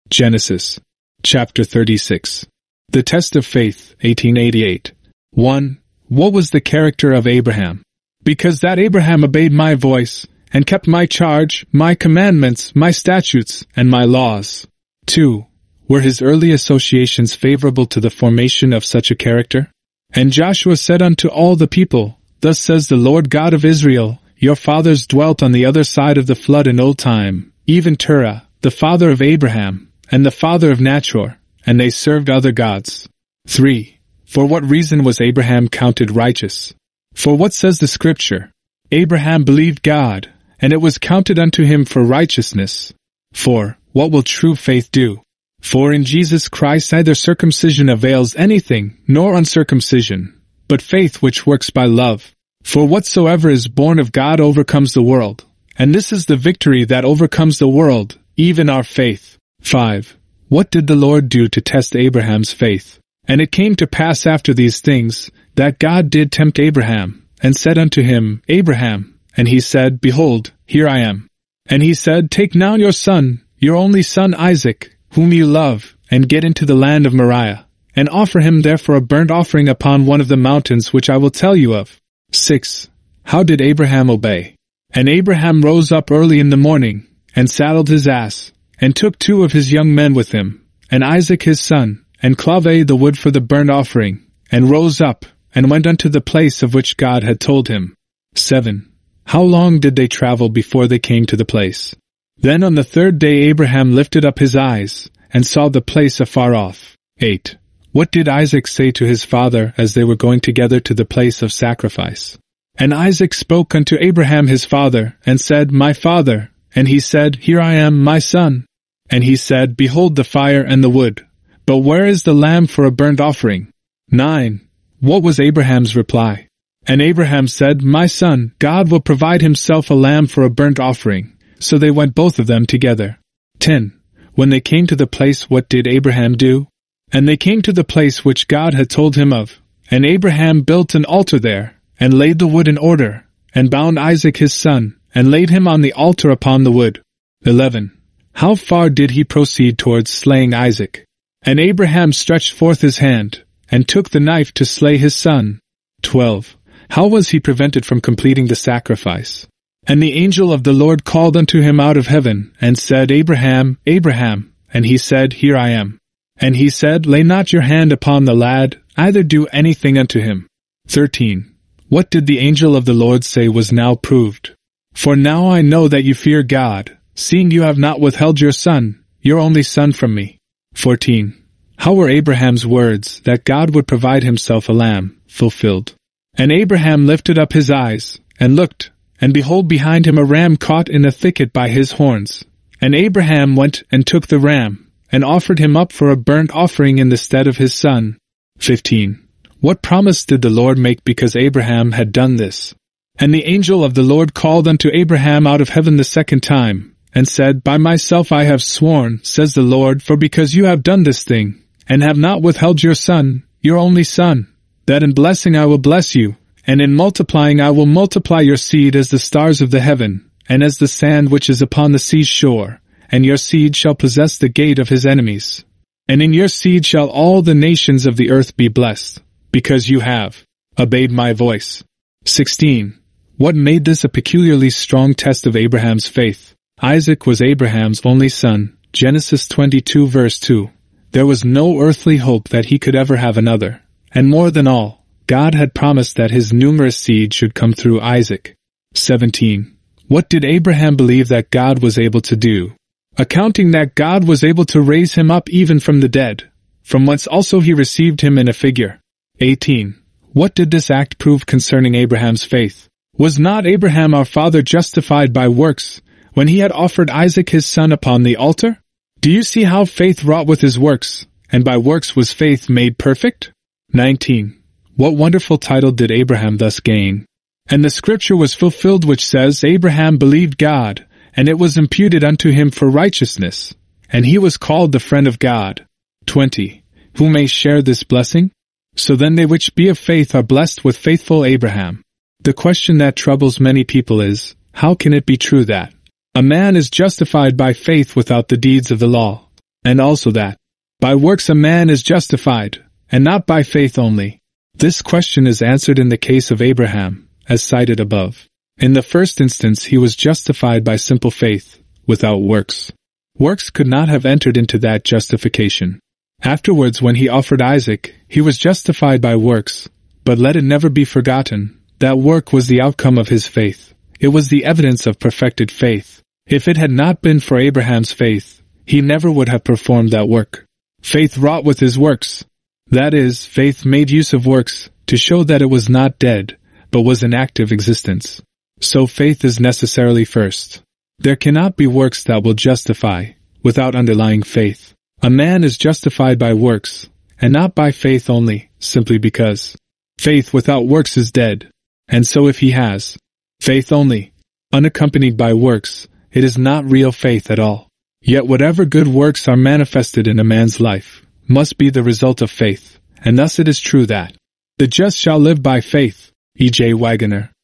Genesis. Chapter 36. The Test of Faith, 1888. 1. What was the character of Abraham? Because that Abraham obeyed my voice, and kept my charge, my commandments, my statutes, and my laws. 2. Were his early associations favorable to the formation of such a character? And Joshua said unto all the people, Thus says the Lord God of Israel, Your fathers dwelt on the other side of the flood in old time, even Terah, the father of Abraham, and the father of Nachor, and they served other gods. 3. For what reason was Abraham counted righteous? For what says the Scripture? Abraham believed God, and it was counted unto him for righteousness. 4. What will true faith do? For in Jesus Christ neither circumcision avails anything, nor uncircumcision, but faith which works by love. For whatsoever is born of God overcomes the world, and this is the victory that overcomes the world, even our faith. 5. What did the Lord do to test Abraham's faith? And it came to pass after these things, that God did tempt Abraham, and said unto him, Abraham. And he said, Behold, here I am. And he said, Take now your son, your only son Isaac, whom you love, and get into the land of Moriah, and offer him therefore a burnt offering upon one of the mountains which I will tell you of. 6. How did Abraham obey? And Abraham rose up early in the morning, and saddled his ass, and took 2 of his young men with him, and Isaac his son, and clave the wood for the burnt offering, and rose up, and went unto the place of which God had told him. 7. How long did they travel before they came to the place? Then on the 3rd day Abraham lifted up his eyes, and saw the place afar off. 8. What did Isaac say to his father as they were going together to the place of sacrifice? And Isaac spoke unto Abraham his father, and said, My father. And he said, Here I am, my son. And he said, Behold the fire and the wood, but where is the lamb for a burnt offering? 9. What was Abraham's reply? And Abraham said, My son, God will provide himself a lamb for a burnt offering. So they went both of them together. 10. When they came to the place, what did Abraham do? And they came to the place which God had told him of. And Abraham built an altar there, and laid the wood in order, and bound Isaac his son, and laid him on the altar upon the wood. 11. How far did he proceed towards slaying Isaac? And Abraham stretched forth his hand, and took the knife to slay his son. 12. How was he prevented from completing the sacrifice? And the angel of the Lord called unto him out of heaven, and said, Abraham, Abraham. And he said, Here I am. And he said, Lay not your hand upon the lad, either do anything unto him. 13. What did the angel of the Lord say was now proved? For now I know that you fear God, seeing you have not withheld your son, your only son from me. 14. How were Abraham's words, that God would provide himself a lamb, fulfilled? And Abraham lifted up his eyes, and looked, and behold behind him a ram caught in a thicket by his horns. And Abraham went and took the ram, and offered him up for a burnt offering in the stead of his son. 15. What promise did the Lord make because Abraham had done this? And the angel of the Lord called unto Abraham out of heaven the 2nd time, and said, By myself I have sworn, says the Lord, for because you have done this thing, and have not withheld your son, your only son, that in blessing I will bless you, and in multiplying I will multiply your seed as the stars of the heaven, and as the sand which is upon the sea shore, and your seed shall possess the gate of his enemies. And in your seed shall all the nations of the earth be blessed, because you have obeyed my voice. 16. What made this a peculiarly strong test of Abraham's faith? Isaac was Abraham's only son, Genesis 22 verse 2. There was no earthly hope that he could ever have another. And more than all, God had promised that his numerous seed should come through Isaac. 17. What did Abraham believe that God was able to do? Accounting that God was able to raise him up even from the dead, from whence also he received him in a figure. 18. What did this act prove concerning Abraham's faith? Was not Abraham our father justified by works, when he had offered Isaac his son upon the altar? Do you see how faith wrought with his works, and by works was faith made perfect? 19. What wonderful title did Abraham thus gain? And the scripture was fulfilled which says, Abraham believed God, and it was imputed unto him for righteousness, and he was called the friend of God. 20. Who may share this blessing? So then they which be of faith are blessed with faithful Abraham. The question that troubles many people is, how can it be true that a man is justified by faith without the deeds of the law? and also that, by works a man is justified, and not by faith only. This question is answered in the case of Abraham, as cited above. In the first instance he was justified by simple faith, without works. Works could not have entered into that justification. Afterwards, when he offered Isaac, he was justified by works, but let it never be forgotten, that work was the outcome of his faith. It was the evidence of perfected faith. If it had not been for Abraham's faith, he never would have performed that work. Faith wrought with his works. That is, faith made use of works to show that it was not dead, but was in active existence. So faith is necessarily first. There cannot be works that will justify, without underlying faith. A man is justified by works, and not by faith only, simply because faith without works is dead. And so if he has faith only, unaccompanied by works, it is not real faith at all. Yet whatever good works are manifested in a man's life must be the result of faith, and thus it is true that the just shall live by faith. E. J. Wagoner.